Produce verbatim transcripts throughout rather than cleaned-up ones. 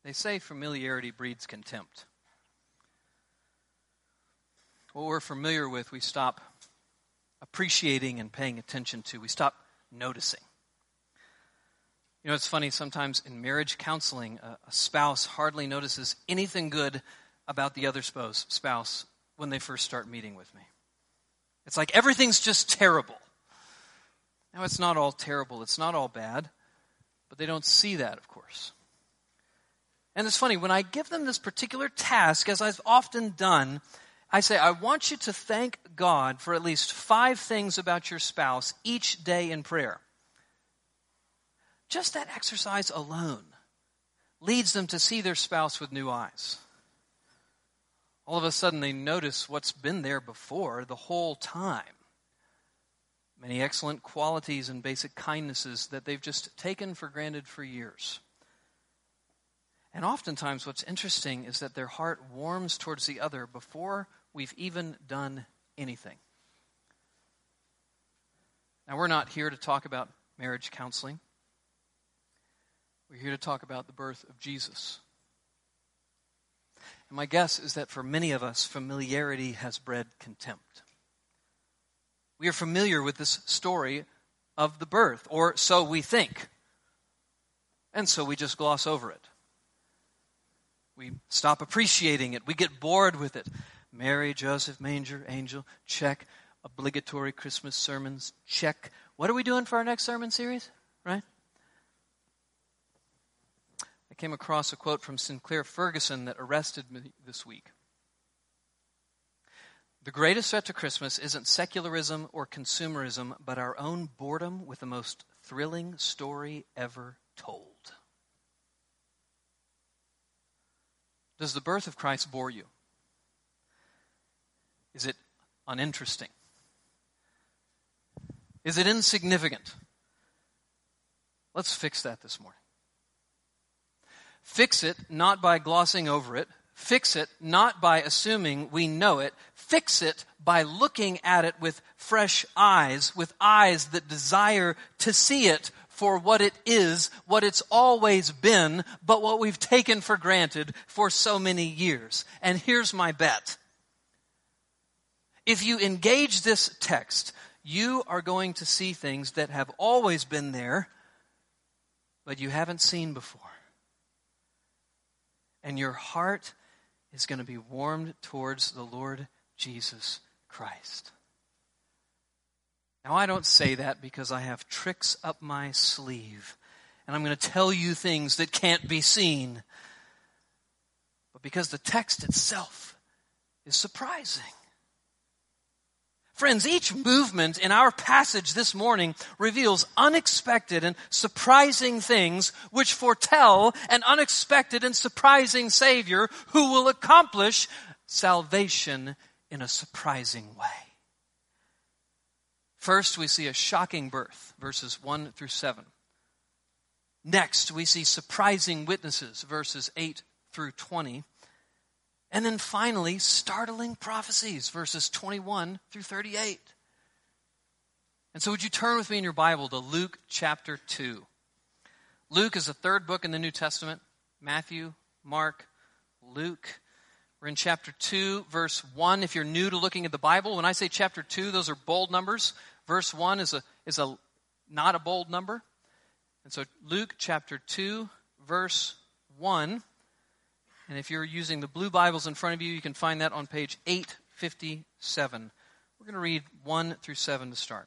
They say familiarity breeds contempt. What we're familiar with, we stop appreciating and paying attention to. We stop noticing. You know, it's funny, sometimes in marriage counseling, a, a spouse hardly notices anything good about the other spouse, spouse when they first start meeting with me. It's like everything's just terrible. Now, it's not all terrible. It's not all bad. But they don't see that, of course. And it's funny, when I give them this particular task, as I've often done, I say, I want you to thank God for at least five things about your spouse each day in prayer. Just that exercise alone leads them to see their spouse with new eyes. All of a sudden, they notice what's been there before the whole time. Many excellent qualities and basic kindnesses that they've just taken for granted for years. And oftentimes, what's interesting is that their heart warms towards the other before we've even done anything. Now, we're not here to talk about marriage counseling. We're here to talk about the birth of Jesus. And my guess is that for many of us, familiarity has bred contempt. We are familiar with this story of the birth, or so we think. And so we just gloss over it. We stop appreciating it. We get bored with it. Mary, Joseph, manger, angel, check. Obligatory Christmas sermons, check. What are we doing for our next sermon series? Right? I came across a quote from Sinclair Ferguson that arrested me this week. The greatest threat to Christmas isn't secularism or consumerism, but our own boredom with the most thrilling story ever told. Does the birth of Christ bore you? Is it uninteresting? Is it insignificant? Let's fix that this morning. Fix it not by glossing over it. Fix it not by assuming we know it. Fix it by looking at it with fresh eyes, with eyes that desire to see it for what it is, what it's always been, but what we've taken for granted for so many years. And here's my bet. If you engage this text, you are going to see things that have always been there, but you haven't seen before. And your heart is going to be warmed towards the Lord Jesus Christ. Now, I don't say that because I have tricks up my sleeve, and I'm going to tell you things that can't be seen, but because the text itself is surprising. Friends, each movement in our passage this morning reveals unexpected and surprising things which foretell an unexpected and surprising Savior who will accomplish salvation in a surprising way. First, we see a shocking birth, verses one through seven. Next, we see surprising witnesses, verses eight through twenty. And then finally, startling prophecies, verses twenty-one through thirty-eight. And so would you turn with me in your Bible to Luke chapter two. Luke is the third book in the New Testament. Matthew, Mark, Luke. We're in chapter two, verse one. If you're new to looking at the Bible, when I say chapter two, those are bold numbers. Verse one is a is a not a bold number. And so Luke chapter two, verse one. And if you're using the blue Bibles in front of you, you can find that on page eight fifty-seven. We're going to read one through seven to start.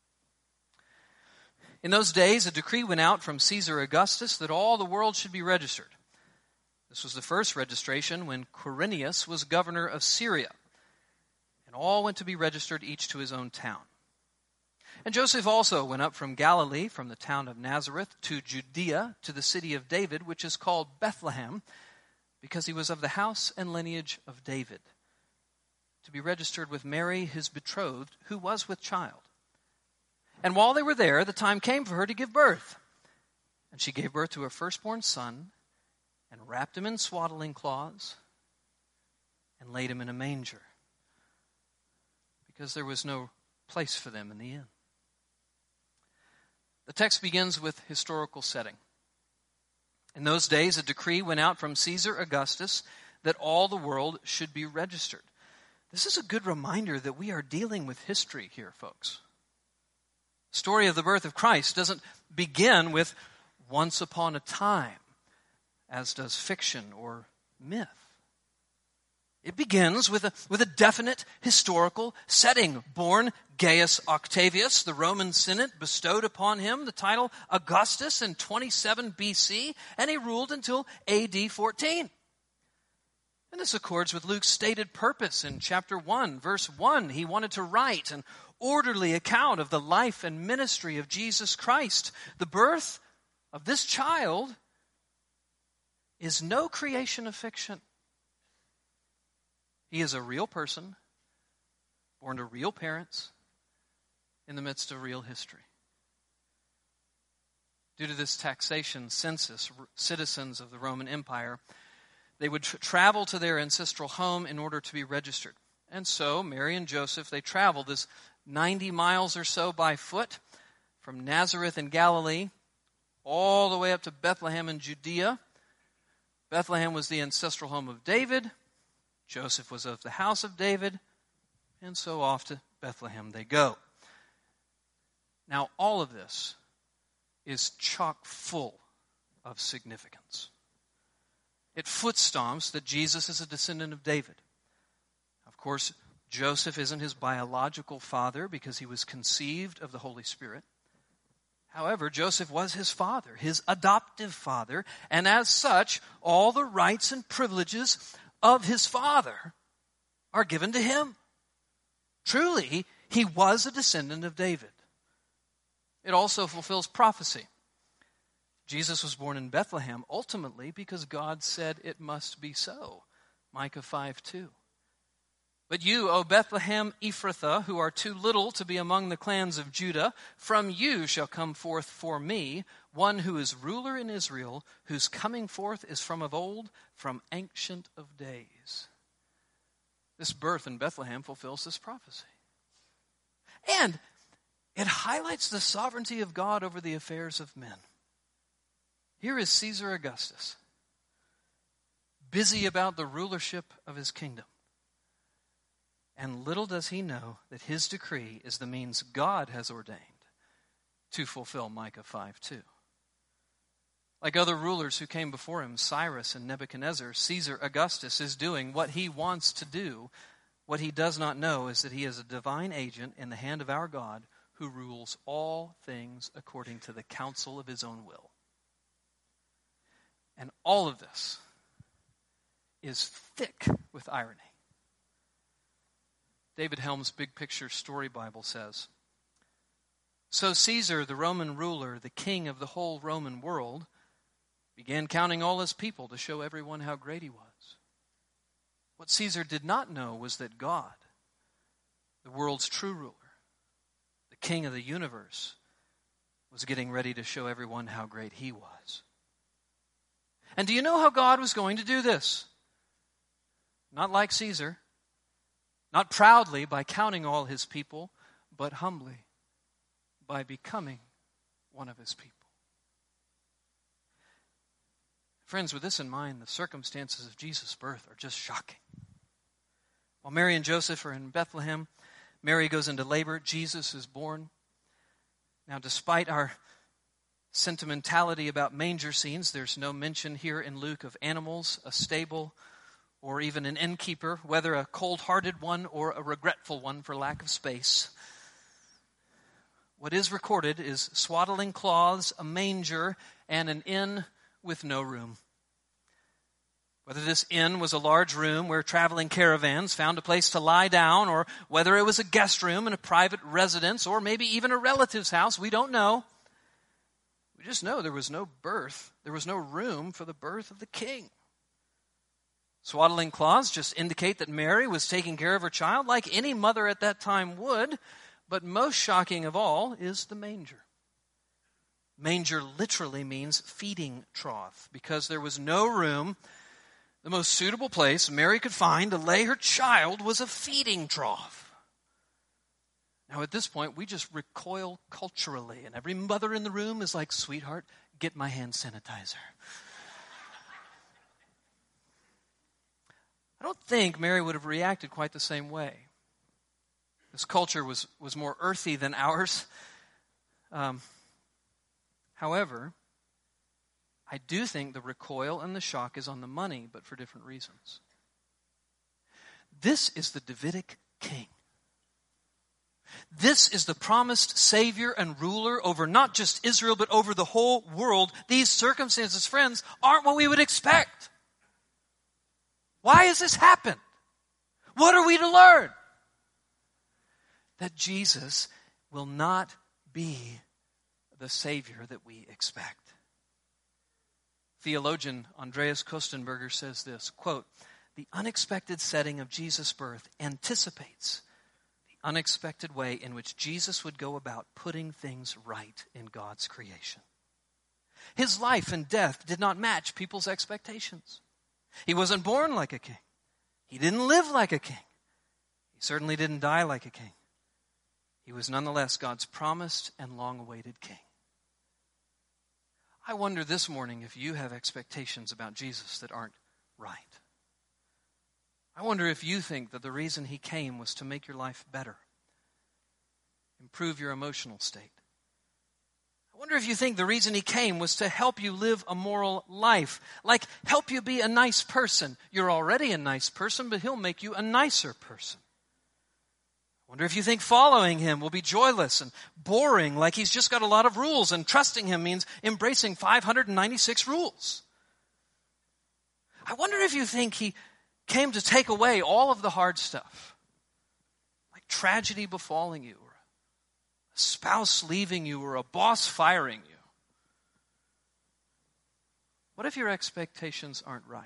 In those days, a decree went out from Caesar Augustus that all the world should be registered. This was the first registration when Quirinius was governor of Syria. And all went to be registered, each to his own town. And Joseph also went up from Galilee, from the town of Nazareth, to Judea, to the city of David, which is called Bethlehem, because he was of the house and lineage of David, to be registered with Mary, his betrothed, who was with child. And while they were there, the time came for her to give birth. And she gave birth to her firstborn son, and wrapped him in swaddling cloths, and laid him in a manger, because there was no place for them in the inn. The text begins with historical setting. In those days, a decree went out from Caesar Augustus that all the world should be registered. This is a good reminder that we are dealing with history here, folks. The story of the birth of Christ doesn't begin with once upon a time, as does fiction or myth. It begins with a, with a definite historical setting. Born Gaius Octavius, the Roman Senate bestowed upon him the title Augustus in twenty-seven B C, and he ruled until A D fourteen. And this accords with Luke's stated purpose in chapter one, verse one. He wanted to write an orderly account of the life and ministry of Jesus Christ. The birth of this child is no creation of fiction. He is a real person, born to real parents, in the midst of real history. Due to this taxation census, citizens of the Roman Empire, they would tra- travel to their ancestral home in order to be registered. And so, Mary and Joseph, they traveled this ninety miles or so by foot from Nazareth in Galilee all the way up to Bethlehem in Judea. Bethlehem was the ancestral home of David. Joseph was of the house of David, and so off to Bethlehem they go. Now, all of this is chock full of significance. It footstomps that Jesus is a descendant of David. Of course, Joseph isn't his biological father because he was conceived of the Holy Spirit. However, Joseph was his father, his adoptive father, and as such, all the rights and privileges of his father are given to him. Truly, he was a descendant of David. It also fulfills prophecy. Jesus was born in Bethlehem ultimately because God said it must be so. Micah five two. But you, O Bethlehem Ephrathah, who are too little to be among the clans of Judah, from you shall come forth for me one who is ruler in Israel, whose coming forth is from of old, from ancient of days. This birth in Bethlehem fulfills this prophecy. And it highlights the sovereignty of God over the affairs of men. Here is Caesar Augustus, busy about the rulership of his kingdom. And little does he know that his decree is the means God has ordained to fulfill Micah five two. Like other rulers who came before him, Cyrus and Nebuchadnezzar, Caesar Augustus is doing what he wants to do. What he does not know is that he is a divine agent in the hand of our God who rules all things according to the counsel of his own will. And all of this is thick with irony. David Helm's Big Picture Story Bible says, so Caesar, the Roman ruler, the king of the whole Roman world, began counting all his people to show everyone how great he was. What Caesar did not know was that God, the world's true ruler, the king of the universe, was getting ready to show everyone how great he was. And do you know how God was going to do this? Not like Caesar, not proudly by counting all his people, but humbly by becoming one of his people. Friends, with this in mind, the circumstances of Jesus' birth are just shocking. While Mary and Joseph are in Bethlehem, Mary goes into labor, Jesus is born. Now, despite our sentimentality about manger scenes, there's no mention here in Luke of animals, a stable, or even an innkeeper, whether a cold-hearted one or a regretful one for lack of space. What is recorded is swaddling cloths, a manger, and an inn with no room. Whether this inn was a large room where traveling caravans found a place to lie down, or whether it was a guest room in a private residence, or maybe even a relative's house, we don't know. We just know there was no birth, there was no room for the birth of the king. Swaddling cloths just indicate that Mary was taking care of her child like any mother at that time would, but most shocking of all is the manger. Manger literally means feeding trough, because there was no room. The most suitable place Mary could find to lay her child was a feeding trough. Now at this point, we just recoil culturally, and every mother in the room is like, sweetheart, get my hand sanitizer. don't think Mary would have reacted quite the same way. This culture was, was more earthy than ours. Um, however, I do think the recoil and the shock is on the money, but for different reasons. This is the Davidic king. This is the promised Savior and ruler over not just Israel, but over the whole world. These circumstances, friends, aren't what we would expect. Why has this happened? What are we to learn? That Jesus will not be the Savior that we expect. Theologian Andreas Kostenberger says this, quote, "The unexpected setting of Jesus' birth anticipates the unexpected way in which Jesus would go about putting things right in God's creation. His life and death did not match people's expectations. He wasn't born like a king. He didn't live like a king. He certainly didn't die like a king. He was nonetheless God's promised and long-awaited king." I wonder this morning if you have expectations about Jesus that aren't right. I wonder if you think that the reason he came was to make your life better, improve your emotional state. I wonder if you think the reason he came was to help you live a moral life, like help you be a nice person. You're already a nice person, but he'll make you a nicer person. I wonder if you think following him will be joyless and boring, like he's just got a lot of rules, and trusting him means embracing five hundred ninety-six rules. I wonder if you think he came to take away all of the hard stuff, like tragedy befalling you, or a spouse leaving you, or a boss firing you. What if your expectations aren't right?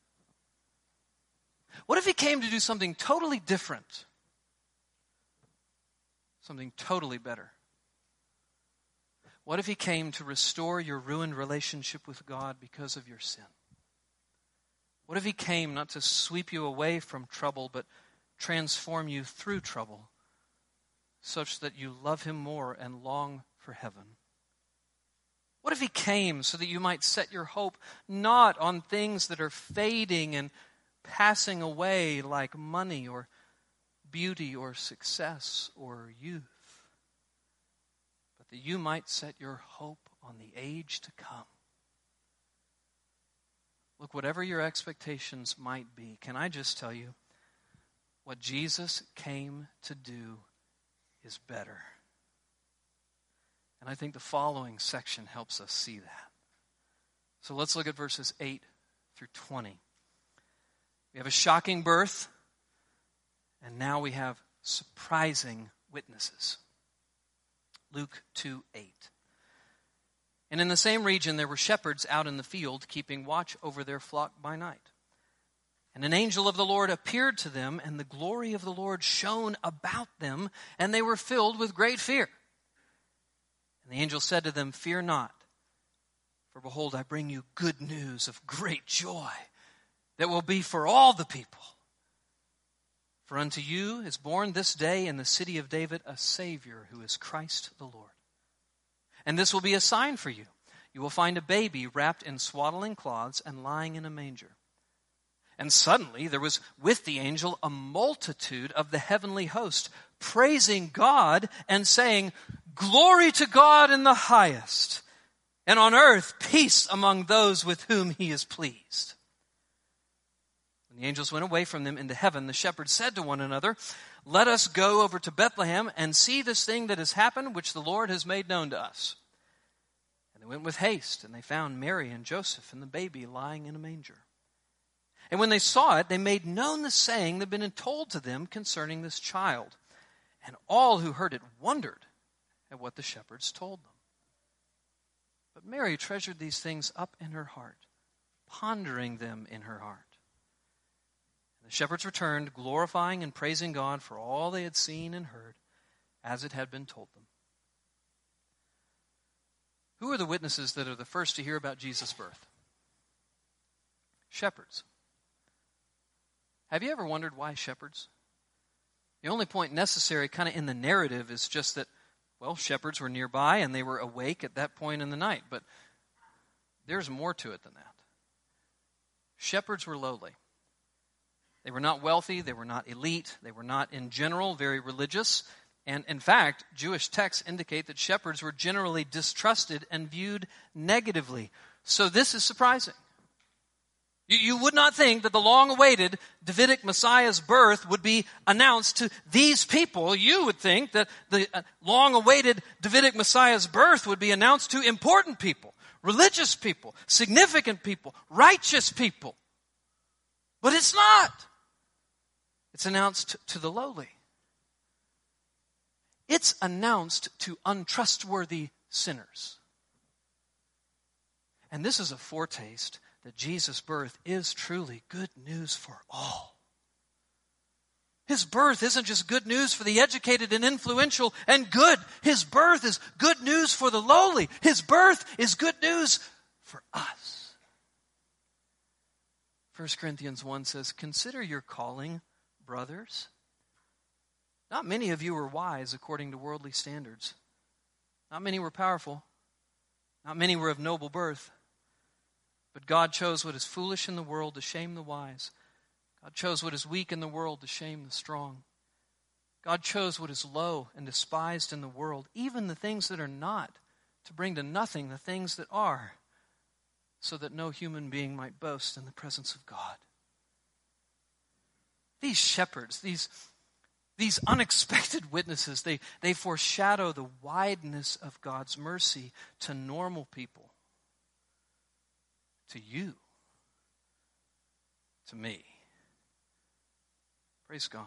What if he came to do something totally different? Something totally better? What if he came to restore your ruined relationship with God because of your sin? What if he came not to sweep you away from trouble, but transform you through trouble, such that you love him more and long for heaven? What if he came so that you might set your hope not on things that are fading and passing away like money or beauty or success or youth, but that you might set your hope on the age to come? Look, whatever your expectations might be, can I just tell you, what Jesus came to do is better. And I think the following section helps us see that. So let's look at verses eight through twenty. We have a shocking birth, and now we have surprising witnesses. Luke two eight. "And in the same region there were shepherds out in the field, keeping watch over their flock by night. And an angel of the Lord appeared to them, and the glory of the Lord shone about them, and they were filled with great fear. And the angel said to them, 'Fear not, for behold, I bring you good news of great joy that will be for all the people. For unto you is born this day in the city of David a Savior, who is Christ the Lord. And this will be a sign for you. You will find a baby wrapped in swaddling cloths and lying in a manger.' And suddenly there was with the angel a multitude of the heavenly host, praising God and saying, 'Glory to God in the highest, and on earth peace among those with whom he is pleased.' When the angels went away from them into heaven, the shepherds said to one another, 'Let us go over to Bethlehem and see this thing that has happened, which the Lord has made known to us.' And they went with haste, and they found Mary and Joseph and the baby lying in a manger. And when they saw it, they made known the saying that had been told to them concerning this child. And all who heard it wondered at what the shepherds told them. But Mary treasured these things up in her heart, pondering them in her heart. The shepherds returned, glorifying and praising God for all they had seen and heard, as it had been told them." Who are the witnesses that are the first to hear about Jesus' birth? Shepherds. Have you ever wondered why shepherds? The only point necessary kind of in the narrative is just that, well, shepherds were nearby and they were awake at that point in the night. But there's more to it than that. Shepherds were lowly. They were not wealthy. They were not elite. They were not, in general, very religious. And in fact, Jewish texts indicate that shepherds were generally distrusted and viewed negatively. So this is surprising. You, you would not think that the long-awaited Davidic Messiah's birth would be announced to these people. You would think that the uh, long-awaited Davidic Messiah's birth would be announced to important people, religious people, significant people, righteous people. But it's not. It's announced to the lowly. It's announced to untrustworthy sinners. And this is a foretaste that Jesus' birth is truly good news for all. His birth isn't just good news for the educated and influential and good. His birth is good news for the lowly. His birth is good news for us. First Corinthians one says, "Consider your calling, brothers. Not many of you were wise according to worldly standards. Not many were powerful. Not many were of noble birth. But God chose what is foolish in the world to shame the wise. God chose what is weak in the world to shame the strong. God chose what is low and despised in the world, even the things that are not, to bring to nothing the things that are, so that no human being might boast in the presence of God." These shepherds, these These unexpected witnesses, they, they foreshadow the wideness of God's mercy to normal people, to you, to me. Praise God.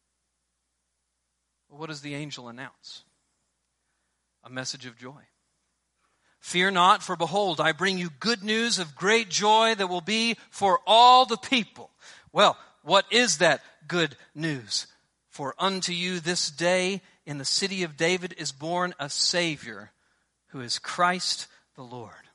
Well, what does the angel announce? A message of joy. "Fear not, for behold, I bring you good news of great joy that will be for all the people." Well, what is that good news? "For unto you this day in the city of David is born a Savior, who is Christ the Lord."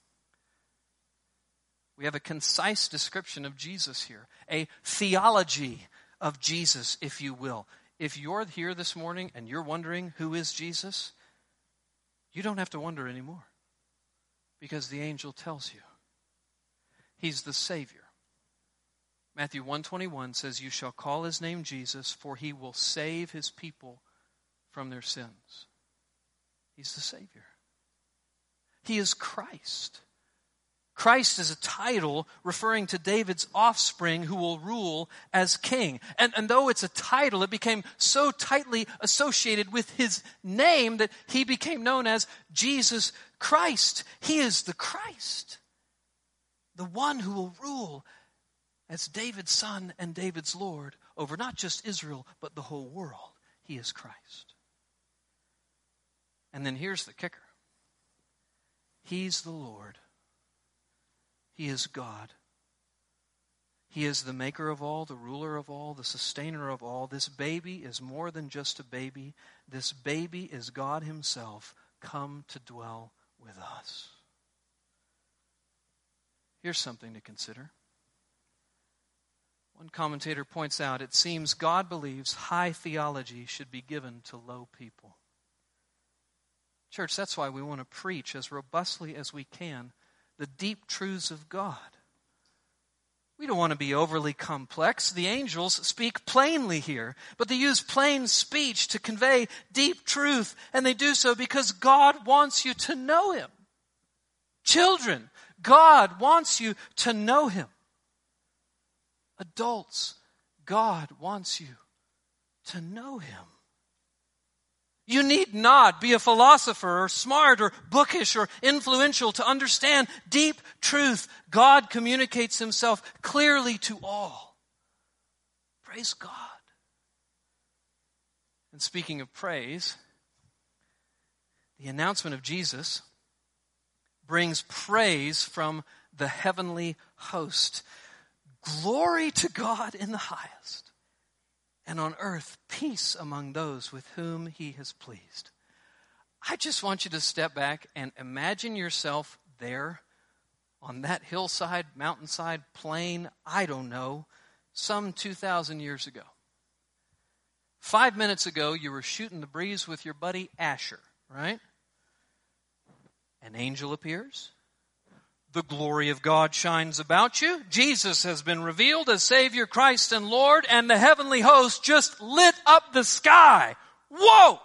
We have a concise description of Jesus here, a theology of Jesus, if you will. If you're here this morning and you're wondering who is Jesus, you don't have to wonder anymore, because the angel tells you. He's the Savior. Matthew one twenty-one says, "You shall call his name Jesus, for he will save his people from their sins." He's the Savior. He is Christ. Christ is a title referring to David's offspring who will rule as king. And, and though it's a title, it became so tightly associated with his name that he became known as Jesus Christ. He is the Christ, the one who will rule as David's son and David's Lord over not just Israel, but the whole world. He is Christ. And then here's the kicker. He's the Lord. He is God. He is the maker of all, the ruler of all, the sustainer of all. This baby is more than just a baby. This baby is God himself come to dwell with us. Here's something to consider. One commentator points out, it seems God believes high theology should be given to low people. Church, that's why we want to preach as robustly as we can the deep truths of God. We don't want to be overly complex. The angels speak plainly here, but they use plain speech to convey deep truth, and they do so because God wants you to know him. Children, God wants you to know him. Adults, God wants you to know him. You need not be a philosopher or smart or bookish or influential to understand deep truth. God communicates himself clearly to all. Praise God. And speaking of praise, the announcement of Jesus brings praise from the heavenly host. Glory to God in the highest, and on earth peace among those with whom he has pleased. I just want you to step back and imagine yourself there on that hillside, mountainside, plain, I don't know, some two thousand years ago. Five minutes ago, you were shooting the breeze with your buddy Asher, right? An angel appears, The glory of God shines about you. Jesus has been revealed as Savior, Christ, and Lord, and the heavenly host just lit up the sky. Whoa!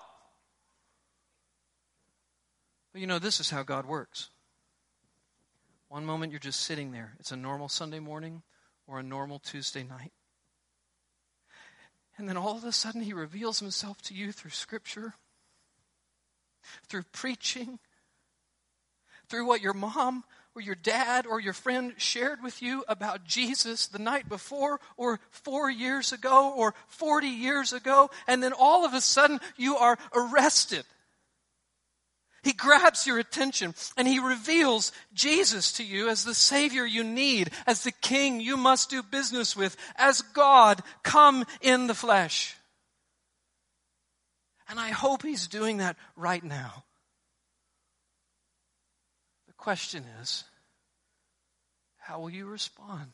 But you know, this is how God works. One moment you're just sitting there. It's a normal Sunday morning or a normal Tuesday night. And then all of a sudden he reveals himself to you through Scripture, through preaching, through what your mom or your dad or your friend shared with you about Jesus the night before or four years ago or forty years ago. And then all of a sudden you are arrested. He grabs your attention and he reveals Jesus to you as the Savior you need, as the King you must do business with, as God come in the flesh. And I hope he's doing that right now. The question is, how will you respond?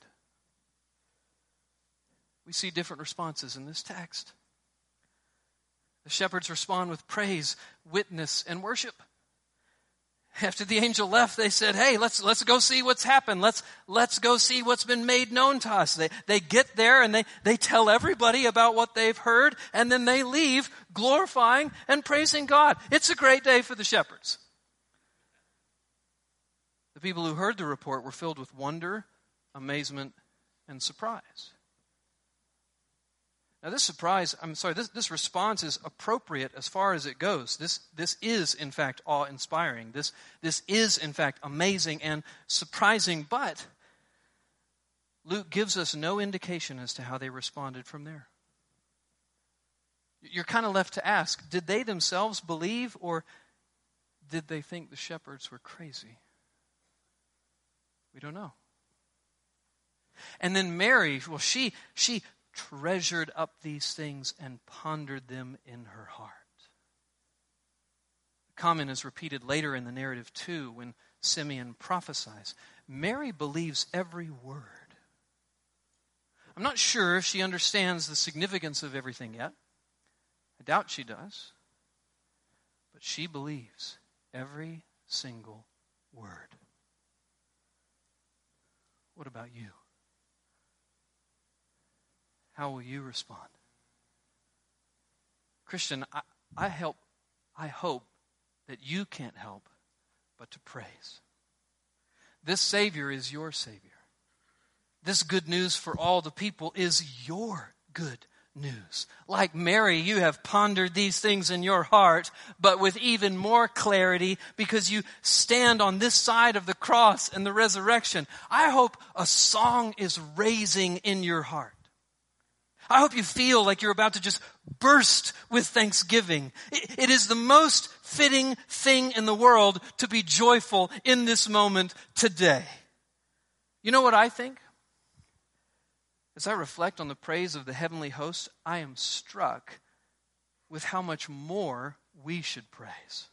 We see different responses in this text. The shepherds respond with praise, witness, and worship. After the angel left, they said, hey, let's let's go see what's happened. Let's let's go see what's been made known to us. They they get there and they, they tell everybody about what they've heard, and then they leave glorifying and praising God. It's a great day for the shepherds. The people who heard the report were filled with wonder, amazement, and surprise. Now this surprise, I'm sorry, this, this response is appropriate as far as it goes. This, this is, in fact, awe-inspiring. This, this is, in fact, amazing and surprising. But Luke gives us no indication as to how they responded from there. You're kind of left to ask, did they themselves believe, or did they think the shepherds were crazy? We don't know. And then Mary, well, she she... treasured up these things and pondered them in her heart. The comment is repeated later in the narrative too, when Simeon prophesies. Mary believes every word. I'm not sure if she understands the significance of everything yet. I doubt she does. But she believes every single word. What about you? How will you respond? Christian, I, I help, I hope that you can't help but to praise. This Savior is your Savior. This good news for all the people is your good news. Like Mary, you have pondered these things in your heart, but with even more clarity because you stand on this side of the cross and the resurrection. I hope a song is raising in your heart. I hope you feel like you're about to just burst with thanksgiving. It, it is the most fitting thing in the world to be joyful in this moment today. You know what I think? As I reflect on the praise of the heavenly host, I am struck with how much more we should praise.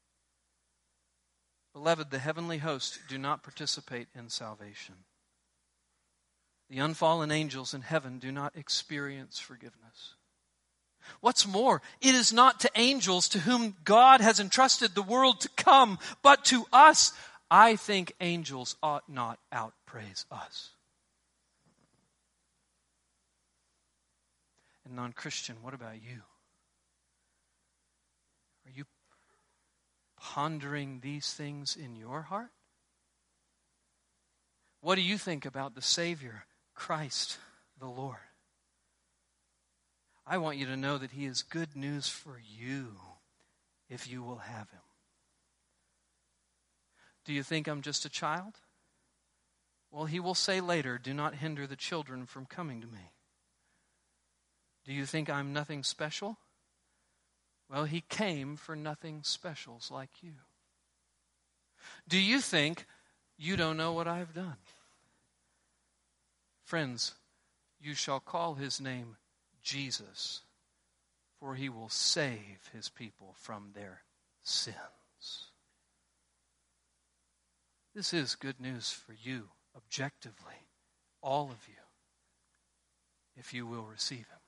Beloved, the heavenly host do not participate in salvation. The unfallen angels in heaven do not experience forgiveness. What's more, it is not to angels to whom God has entrusted the world to come, but to us. I think angels ought not outpraise us. And non-Christian, what about you? Are you pondering these things in your heart? What do you think about the Savior, Christ the Lord? I want you to know that he is good news for you if you will have him. Do you think I'm just a child? Well, he will say later, do not hinder the children from coming to me. Do you think I'm nothing special? Well, he came for nothing specials like you. Do you think you don't know what I've done? Friends, you shall call his name Jesus, for he will save his people from their sins. This is good news for you, objectively, all of you, if you will receive him.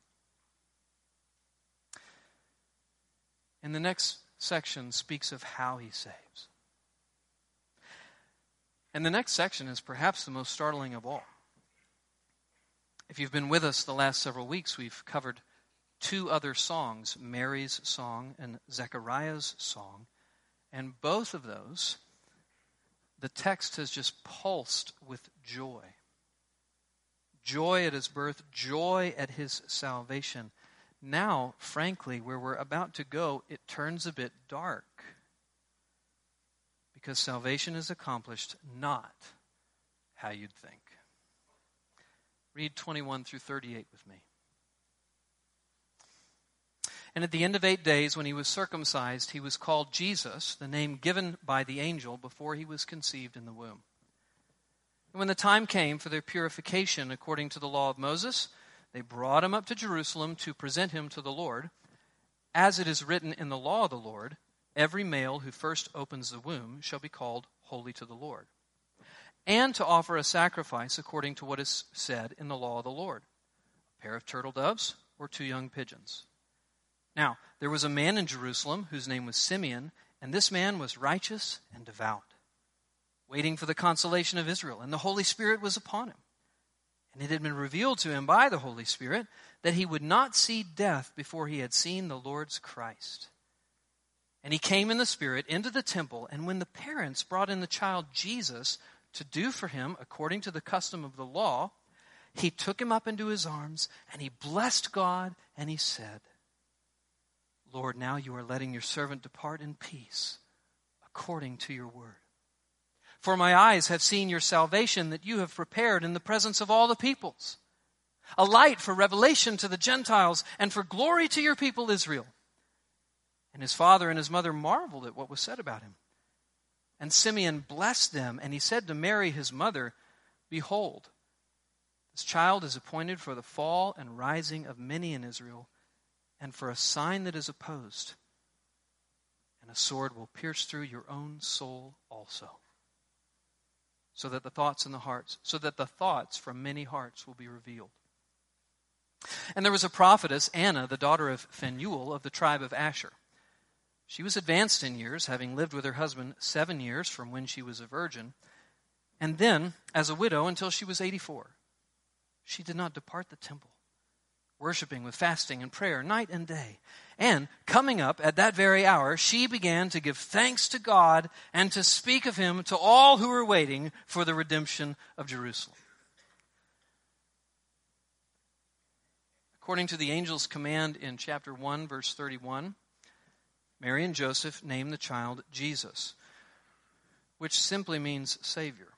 And the next section speaks of how he saves. And the next section is perhaps the most startling of all. If you've been with us the last several weeks, we've covered two other songs, Mary's song and Zechariah's song. And both of those, the text has just pulsed with joy. Joy at his birth, joy at his salvation. Now, frankly, where we're about to go, it turns a bit dark. Because salvation is accomplished not how you'd think. Read twenty-one through thirty-eight with me. And at the end of eight days, when he was circumcised, he was called Jesus, the name given by the angel before he was conceived in the womb. And when the time came for their purification according to the law of Moses, they brought him up to Jerusalem to present him to the Lord. As it is written in the law of the Lord, every male who first opens the womb shall be called holy to the Lord. And to offer a sacrifice according to what is said in the law of the Lord, a pair of turtle doves or two young pigeons. Now, there was a man in Jerusalem whose name was Simeon, and this man was righteous and devout, waiting for the consolation of Israel, and the Holy Spirit was upon him. And it had been revealed to him by the Holy Spirit that he would not see death before he had seen the Lord's Christ. And he came in the Spirit into the temple, and when the parents brought in the child Jesus to do for him according to the custom of the law, he took him up into his arms, and he blessed God, and he said, Lord, now you are letting your servant depart in peace, according to your word. For my eyes have seen your salvation that you have prepared in the presence of all the peoples, a light for revelation to the Gentiles and for glory to your people Israel. And his father and his mother marveled at what was said about him. And Simeon blessed them, and he said to Mary his mother, Behold, this child is appointed for the fall and rising of many in Israel, and for a sign that is opposed. And a sword will pierce through your own soul also, so that the thoughts in the hearts, so that the thoughts from many hearts will be revealed. And there was a prophetess, Anna, the daughter of Phanuel of the tribe of Asher. She was advanced in years, having lived with her husband seven years from when she was a virgin, and then as a widow until she was eighty-four. She did not depart the temple, worshiping with fasting and prayer night and day. And coming up at that very hour, she began to give thanks to God and to speak of him to all who were waiting for the redemption of Jerusalem. According to the angel's command in chapter one, verse thirty-one, Mary and Joseph named the child Jesus, which simply means Savior.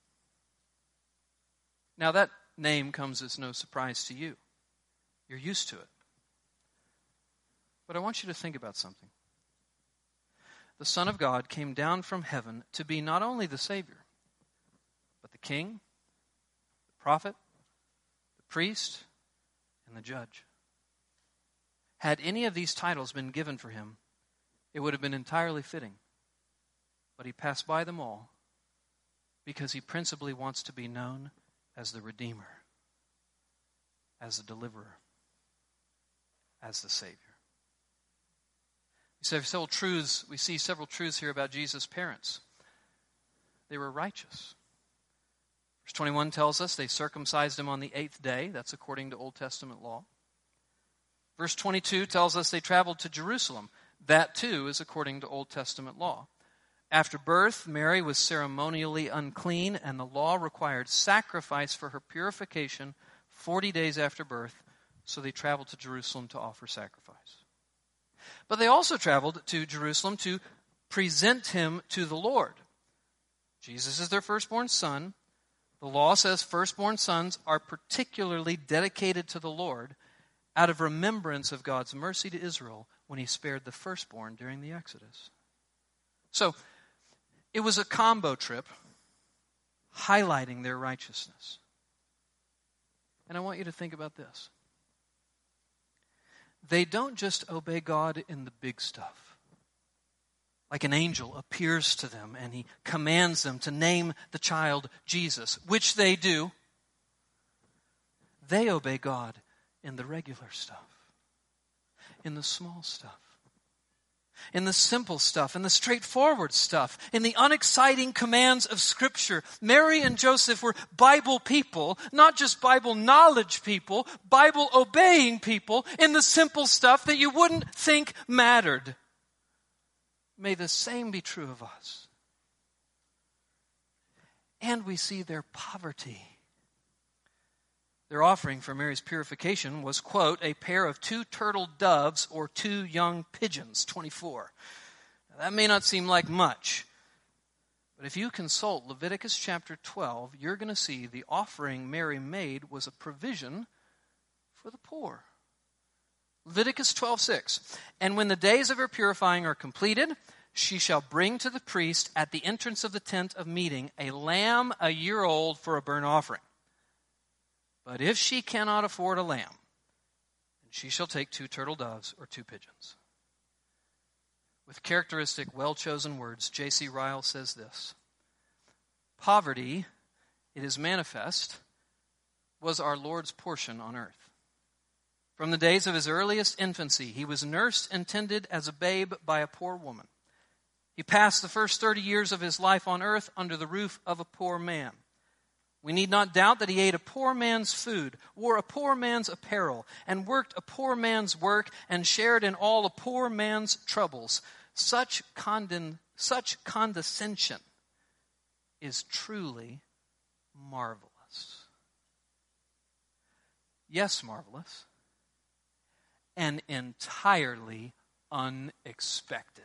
Now that name comes as no surprise to you. You're used to it. But I want you to think about something. The Son of God came down from heaven to be not only the Savior, but the King, the prophet, the priest, and the judge. Had any of these titles been given for him, it would have been entirely fitting. But he passed by them all because he principally wants to be known as the Redeemer, as the Deliverer, as the Savior. We see several truths, we see several truths here about Jesus' parents. They were righteous. Verse twenty-one tells us they circumcised him on the eighth day. That's according to Old Testament law. Verse twenty-two tells us they traveled to Jerusalem. That too is according to Old Testament law. After birth, Mary was ceremonially unclean, and the law required sacrifice for her purification forty days after birth, so they traveled to Jerusalem to offer sacrifice. But they also traveled to Jerusalem to present him to the Lord. Jesus is their firstborn son. The law says firstborn sons are particularly dedicated to the Lord out of remembrance of God's mercy to Israel when he spared the firstborn during the Exodus. So, it was a combo trip highlighting their righteousness. And I want you to think about this. They don't just obey God in the big stuff. Like an angel appears to them and he commands them to name the child Jesus, which they do. They obey God in the regular stuff, in the small stuff. in the simple stuff, in the straightforward stuff, in the unexciting commands of Scripture. Mary and Joseph were Bible people, not just Bible knowledge people, Bible obeying people in the simple stuff that you wouldn't think mattered. May the same be true of us. And we see their poverty. Their offering for Mary's purification was, quote, a pair of two turtle doves or two young pigeons, twenty-four. Now, that may not seem like much, but if you consult Leviticus chapter twelve, you're going to see the offering Mary made was a provision for the poor. Leviticus twelve six. And when the days of her purifying are completed, she shall bring to the priest at the entrance of the tent of meeting a lamb a year old for a burnt offering. But if she cannot afford a lamb, then she shall take two turtle doves or two pigeons. With characteristic, well-chosen words, J C Ryle says this: poverty, it is manifest, was our Lord's portion on earth. From the days of his earliest infancy, he was nursed and tended as a babe by a poor woman. He passed the first thirty years of his life on earth under the roof of a poor man. We need not doubt that he ate a poor man's food, wore a poor man's apparel, and worked a poor man's work, and shared in all a poor man's troubles. Such conden- such condescension is truly marvelous. Yes, marvelous. And entirely unexpected.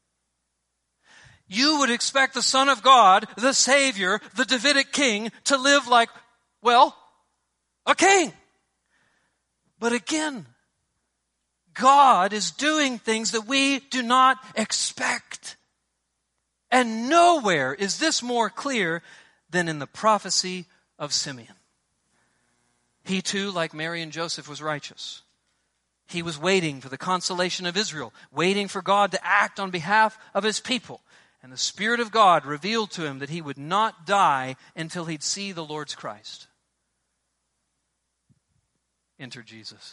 You would expect the Son of God, the Savior, the Davidic king, to live like, well, a king. But again, God is doing things that we do not expect. And nowhere is this more clear than in the prophecy of Simeon. He too, like Mary and Joseph, was righteous. He was waiting for the consolation of Israel, waiting for God to act on behalf of his people. And the Spirit of God revealed to him that he would not die until he'd see the Lord's Christ. Enter Jesus.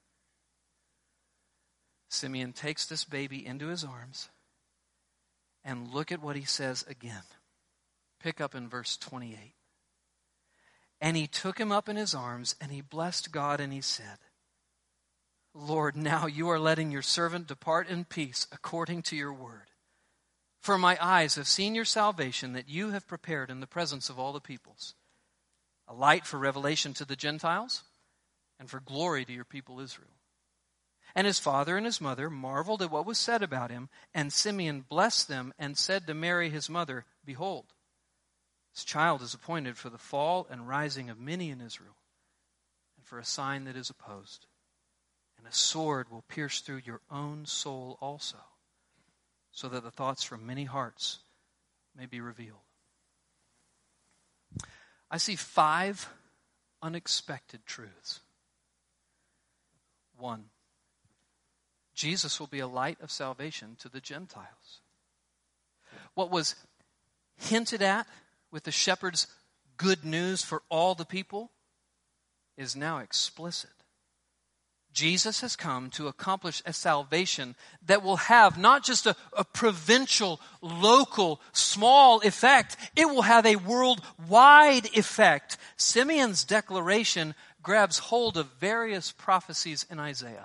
Simeon takes this baby into his arms, and look at what he says again. Pick up in verse twenty-eight. And he took him up in his arms, and he blessed God, and he said, Lord, now you are letting your servant depart in peace according to your word. For my eyes have seen your salvation that you have prepared in the presence of all the peoples, a light for revelation to the Gentiles and for glory to your people Israel. And his father and his mother marveled at what was said about him, and Simeon blessed them and said to Mary his mother, Behold, this child is appointed for the fall and rising of many in Israel, and for a sign that is opposed. And a sword will pierce through your own soul also, so that the thoughts from many hearts may be revealed. I see five unexpected truths. One, Jesus will be a light of salvation to the Gentiles. What was hinted at with the shepherd's good news for all the people is now explicit. Jesus has come to accomplish a salvation that will have not just a, a provincial, local, small effect. It will have a worldwide effect. Simeon's declaration grabs hold of various prophecies in Isaiah,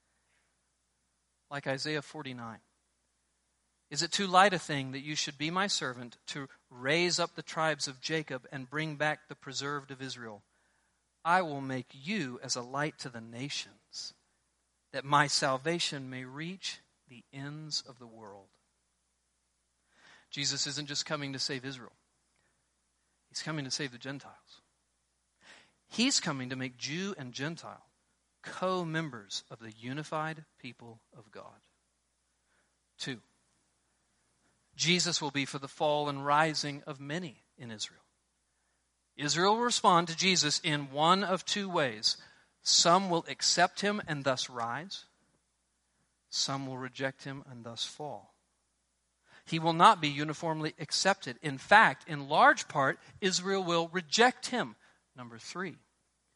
like Isaiah forty-nine. Is it too light a thing that you should be my servant to raise up the tribes of Jacob and bring back the preserved of Israel? I will make you as a light to the nations, that my salvation may reach the ends of the world. Jesus isn't just coming to save Israel. He's coming to save the Gentiles. He's coming to make Jew and Gentile co-members of the unified people of God. Two, Jesus will be for the fall and rising of many in Israel. Israel will respond to Jesus in one of two ways. Some will accept him and thus rise. Some will reject him and thus fall. He will not be uniformly accepted. In fact, in large part, Israel will reject him. Number three,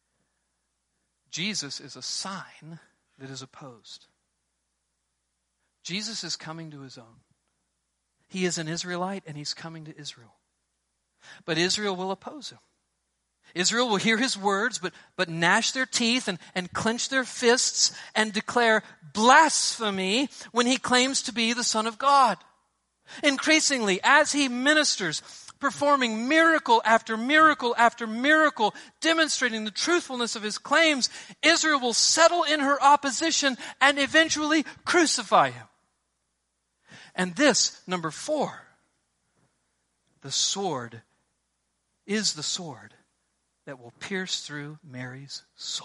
Jesus is a sign that is opposed. Jesus is coming to his own. He is an Israelite and he's coming to Israel. But Israel will oppose him. Israel will hear his words, but, but gnash their teeth and, and clench their fists and declare blasphemy when he claims to be the Son of God. Increasingly, as he ministers, performing miracle after miracle after miracle, demonstrating the truthfulness of his claims, Israel will settle in her opposition and eventually crucify him. And this, number four, the sword is the sword that will pierce through Mary's soul.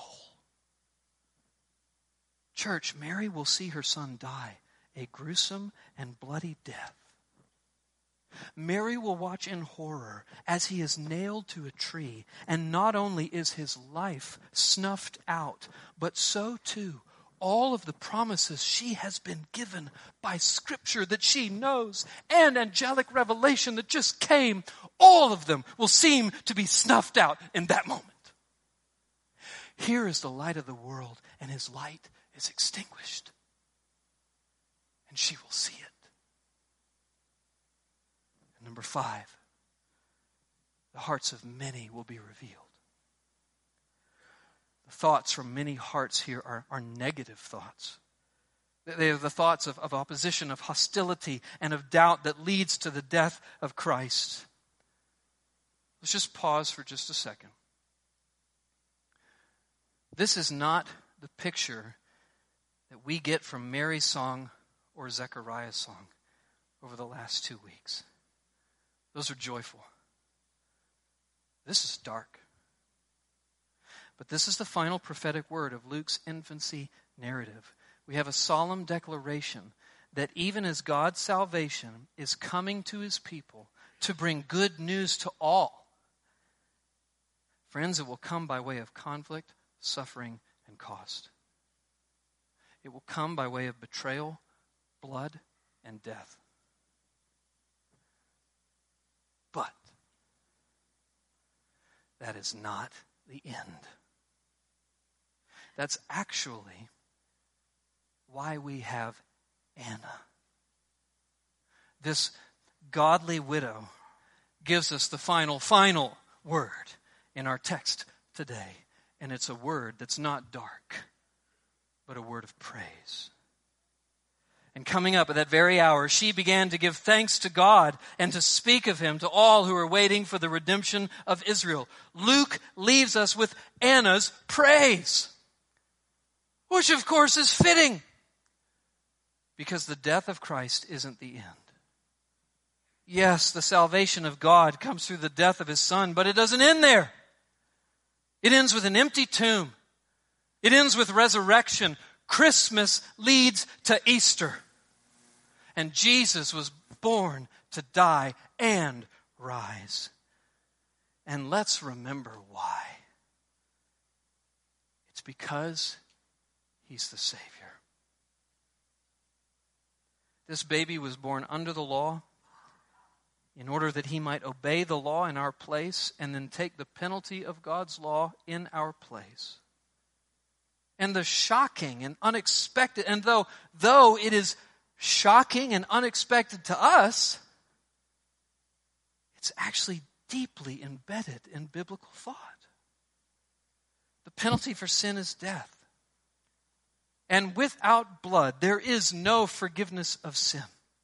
Church, Mary will see her son die a gruesome and bloody death. Mary will watch in horror as he is nailed to a tree, and not only is his life snuffed out, but so too all of the promises she has been given by Scripture that she knows and angelic revelation that just came, all of them will seem to be snuffed out in that moment. Here is the light of the world, and his light is extinguished. And she will see it. And number five, the hearts of many will be revealed. The thoughts from many hearts here are, are negative thoughts. They are the thoughts of, of opposition, of hostility, and of doubt that leads to the death of Christ. Let's just pause for just a second. This is not the picture that we get from Mary's song or Zechariah's song over the last two weeks. Those are joyful. This is dark. But this is the final prophetic word of Luke's infancy narrative. We have a solemn declaration that even as God's salvation is coming to his people to bring good news to all, friends, it will come by way of conflict, suffering, and cost. It will come by way of betrayal, blood, and death. But that is not the end. That's actually why we have Anna. This godly widow gives us the final, final word in our text today. And it's a word that's not dark, but a word of praise. And coming up at that very hour, she began to give thanks to God and to speak of him to all who are waiting for the redemption of Israel. Luke leaves us with Anna's praise, which of course is fitting, because the death of Christ isn't the end. Yes, the salvation of God comes through the death of his Son, but it doesn't end there. It ends with an empty tomb. It ends with resurrection. Christmas leads to Easter. And Jesus was born to die and rise. And let's remember why. It's because he's the Savior. This baby was born under the law in order that he might obey the law in our place and then take the penalty of God's law in our place. And the shocking and unexpected, and though, though it is shocking and unexpected to us, it's actually deeply embedded in biblical thought. The penalty for sin is death. And without blood, there is no forgiveness of sin.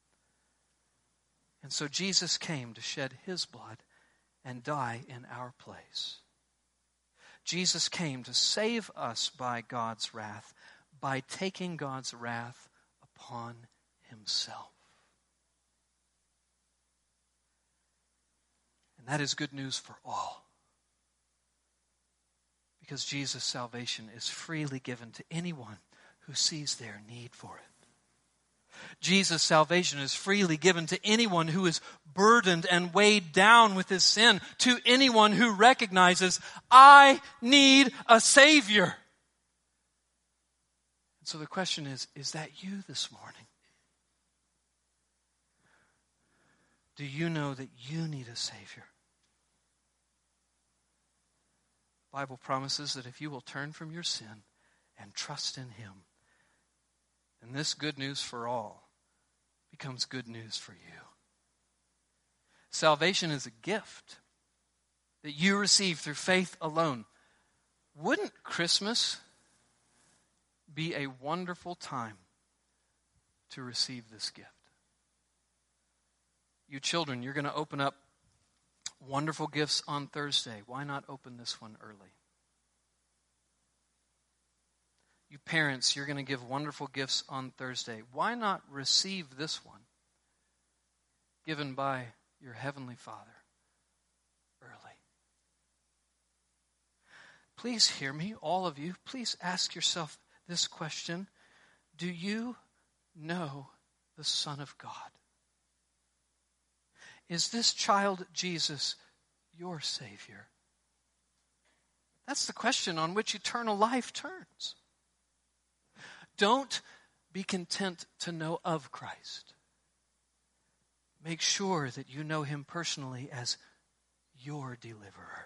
And so Jesus came to shed his blood and die in our place. Jesus came to save us by God's wrath, by taking God's wrath upon himself. And that is good news for all. Because Jesus' salvation is freely given to anyone who sees their need for it. Jesus' salvation is freely given to anyone who is burdened and weighed down with his sin, to anyone who recognizes, I need a Savior. And so the question is, is that you this morning? Do you know that you need a Savior? The Bible promises that if you will turn from your sin and trust in him, and this good news for all, becomes good news for you. Salvation is a gift that you receive through faith alone. Wouldn't Christmas be a wonderful time to receive this gift? You children, you're going to open up wonderful gifts on Thursday. Why not open this one early? You parents, you're going to give wonderful gifts on Thursday. Why not receive this one given by your Heavenly Father early? Please hear me, all of you. Please ask yourself this question. Do you know the Son of God? Is this child Jesus your Savior? That's the question on which eternal life turns. Don't be content to know of Christ. Make sure that you know him personally as your deliverer.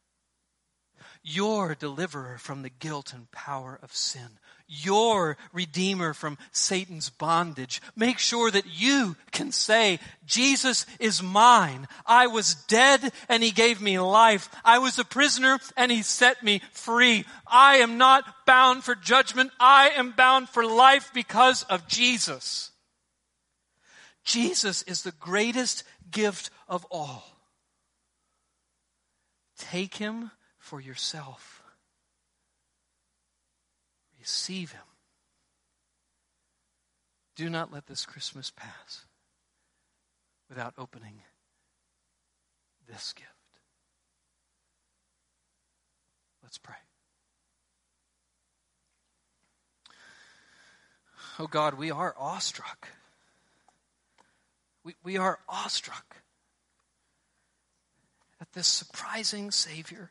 Your deliverer from the guilt and power of sin. Your redeemer from Satan's bondage. Make sure that you can say, Jesus is mine. I was dead and he gave me life. I was a prisoner and he set me free. I am not bound for judgment. I am bound for life because of Jesus. Jesus is the greatest gift of all. Take him for yourself. Receive him. Do not let this Christmas pass without opening this gift. Let's pray. Oh God, we are awestruck. We, we are awestruck at this surprising Savior.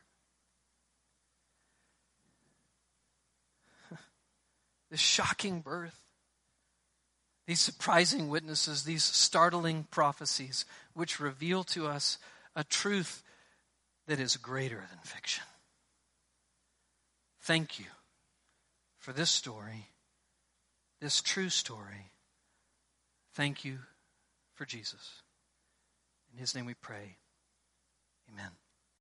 This shocking birth. These surprising witnesses, these startling prophecies, which reveal to us a truth that is greater than fiction. Thank you for this story, this true story. Thank you for Jesus. In his name we pray. Amen.